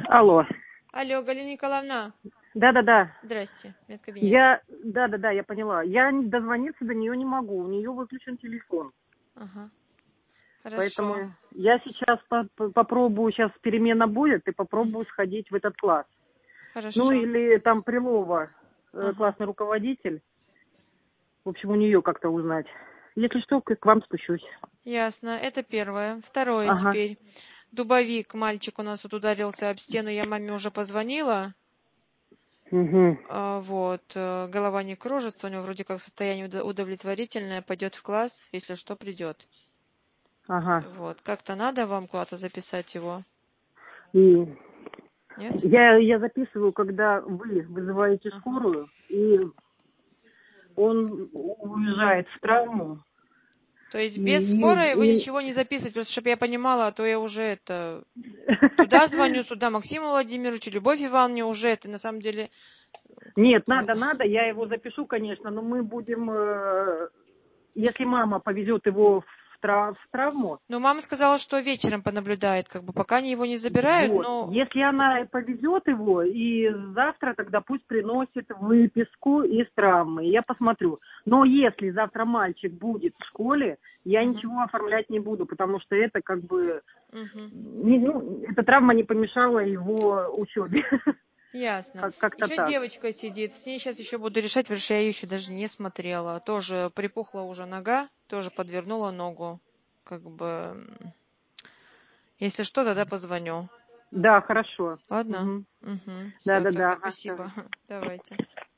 Алло. Алло, Галина Николаевна. Да-да-да. Здрасте, медкабинет. Да-да-да, я поняла. Я дозвониться до нее не могу. У нее выключен телефон. Ага. Хорошо. Поэтому я сейчас попробую, сейчас перемена будет, и попробую сходить в этот класс. Хорошо. Ну или там Прилова, Ага. классный руководитель. В общем, у нее как-то узнать. Если что, к вам спущусь. Ясно. Это первое. Второе Ага. теперь. Дубовик, мальчик у нас вот ударился об стену, я маме уже позвонила. Угу. Вот, голова не кружится, у него вроде как состояние удовлетворительное, пойдет в класс, если что, придет. Ага. Вот, как-то надо вам куда-то записать его? И Нет? я записываю, когда вы вызываете Ага. скорую, и он уезжает в травму. То есть без скорой вы ничего не записываете, просто чтобы я понимала, а то я уже туда звоню, туда Максиму Владимировичу, Любовь Ивановне уже это на самом деле... Нет, надо, я его запишу, конечно, но мы будем, если мама повезет его в травму. Но мама сказала, что вечером понаблюдает, пока они его не забирают, Вот, но... если она повезет его, и завтра тогда пусть приносит выписку из травмы, я посмотрю. Но если завтра мальчик будет в школе, я ничего оформлять не буду, потому что это эта травма не помешала его учебе. Ясно. Как-то Еще так. девочка сидит, с ней сейчас еще буду решать, потому что я ее еще даже не смотрела. Тоже припухла уже нога, тоже подвернула ногу. Если что, тогда позвоню. Да, хорошо. Ладно? Угу. Угу. Все, Да-да-да. тогда Ага, всё. спасибо. Давайте.